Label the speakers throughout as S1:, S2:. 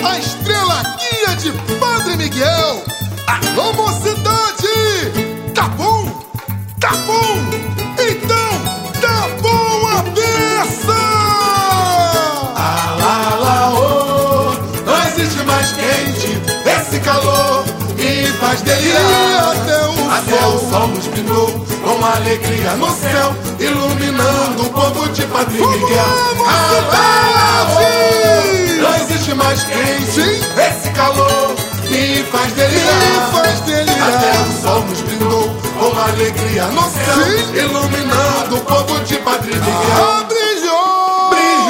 S1: a estrela guia de Padre Miguel. Alô, mocidade! Tá bom? Tá bom? Então, tá bom a beça!
S2: Alalaô, não existe mais quente esse calor e faz delirar. Até o sol nos pintou com alegria no céu, iluminando o povo de Padre Miguel. Não existe mais quente esse calor e faz delirar. Até o sol nos brindou com alegria no céu, iluminando o povo de Padre Miguel.
S1: Brilhou!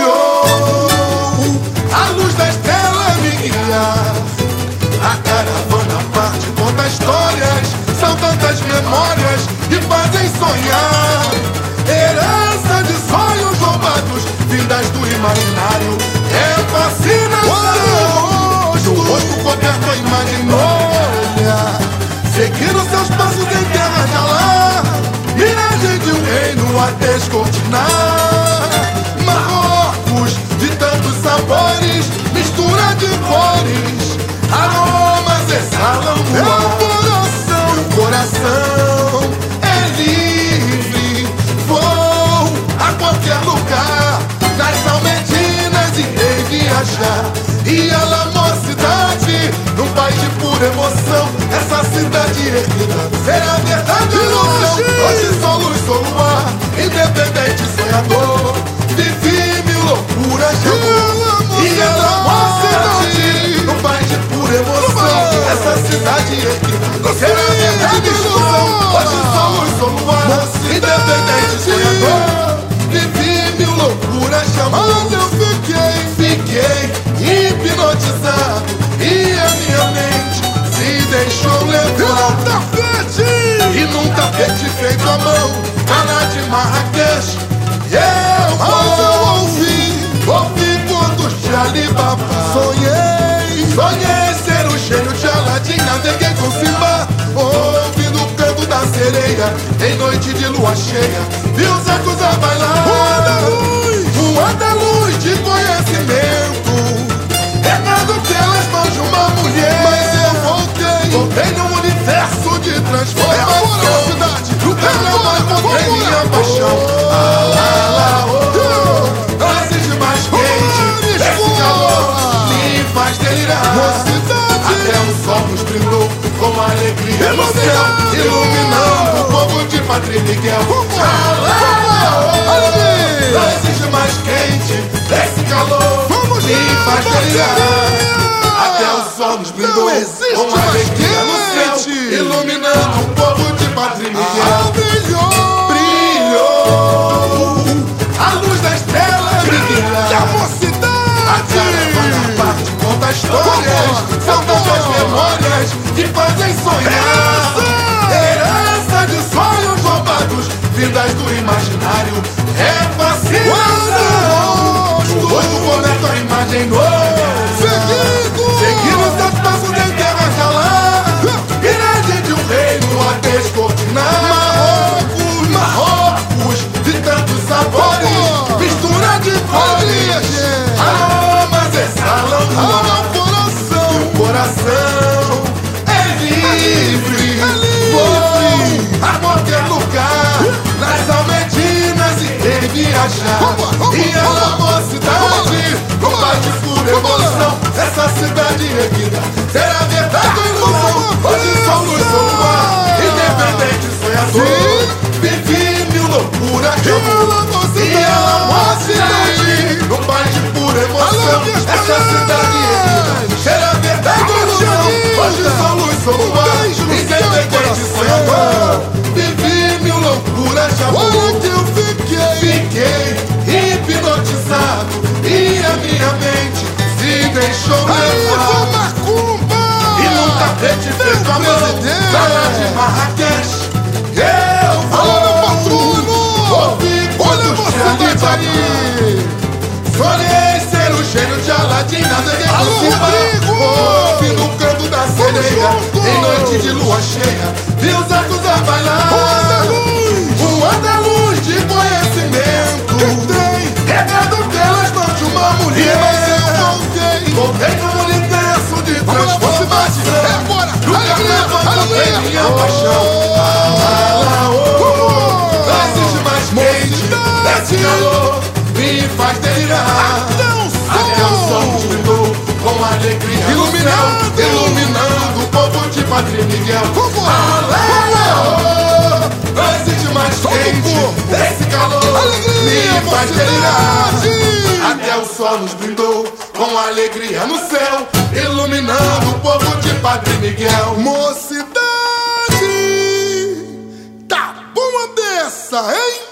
S2: Brilhou a luz da estrela me guia. A caravana parte, conta histórias, são tantas memórias que fazem sonhar. Herança de sonhos roubados, vindas do imaginário, é fascinação. Do rosto coberto a imagem olha, seguindo seus passos em terra de Alá, miragem de um reino a descortinar. Marrocos de tantos sabores, mistura de cores, aromas exalam no ar. Meu coração é livre, vou a qualquer lugar. Nas Almedinas irei viajar, e ela mocidade, num país de pura emoção. Essa cidade erguida será verdade ou ilusão. Hoje sou luz, sou luar, independente, sonhador. Vivi mil loucuras de amor, e ela mocidade, num país de pura emoção. Essa cidade erguida será verdade ou ilusão. Hoje sou luz, sou luar, independente, sonhador. Vivi mil loucuras de amor. Fiquei hipnotizado, e a minha mente se deixou levar. E num tapete feito à mão, Cana de Marrakech, eu vou ouvir contos de Alibaba. Sonhei ser o gênio de Aladim, naveguei com Simba, ouvindo o canto da sereia. Em noite de lua cheia, vi os ecos a bailar. Rua da luz de conhecimento, regado pelas mãos de uma mulher. Mas eu voltei num universo de transformação. No carnaval encontrei minha paixão. Não existe mais quente, esse calor me faz delirar. Até o sol nos brindou com alegria no céu, iluminando o povo de Padre Miguel. Não existe mais quente, esse calor me faz delirar. Até o sol nos brindou com alegria no céu, iluminando o povo de Padre Miguel. Brilhou a luz da estrela brilha. A caravana parte, conta histórias, são tantas memórias que fazem sonhar. Herança de sonhos roubados, vindas do imaginário, é fascinação. O rosto coberto a imagem nova, seguindo seus passos em terra de Alá, miragem de um reino a descortinar. Marrocos de tantos sabores, mistura de cores, aromas exalam no ar. Meu coração é livre, vou a qualquer lugar. Nas Almedinas irei viajar, e ela mocidade, no pai de pura emoção. Essa cidade erguida será verdade ou ilusão. Hoje sou luz, sou luar, independente, sonhador. Vivi mil loucuras de amor, e ela mocidade, no pai de pura emoção. Essa cidade erguida será verdade ou ilusão. Hoje sou luz, sou luar, independente, sonhador. Vivi mil loucuras de amor. Fiquei hipnotizado, e a minha mente se deixou levar. E num tapete feito à mão, Cana de Marrakech, eu vou ouvir contos de Alibaba. Sonhei ser o gênio de Aladim, naveguei com Simba, ouvindo o canto da sereia. Em noite de lua cheia, vi os ecos a bailar. Rua da luz de conhecimento, regado pelas mãos de uma mulher. Mas eu voltei num universo quente, esse calor me faz delirar. Até o sol nos brindou com alegria no céu, iluminando o povo de Padre Miguel. Não existe mais quente, esse calor me faz delirar. Até o sol nos brindou com alegria no céu, iluminando o povo de Padre Miguel.
S1: Mocidade, tá bom a dessa, hein?